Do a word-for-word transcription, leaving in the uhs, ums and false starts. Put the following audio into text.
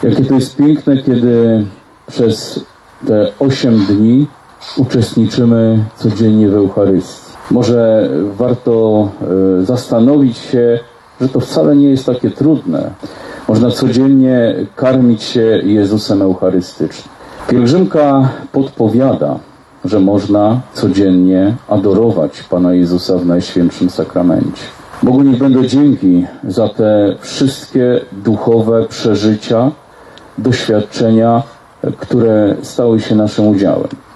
Jakie to jest piękne, kiedy przez te osiem dni uczestniczymy codziennie w Eucharystii. Może warto y, zastanowić się, że to wcale nie jest takie trudne. Można codziennie karmić się Jezusem Eucharystycznym. Pielgrzymka podpowiada, że można codziennie adorować Pana Jezusa w Najświętszym Sakramencie. Bogu niech będą dzięki za te wszystkie duchowe przeżycia, doświadczenia, które stały się naszym udziałem.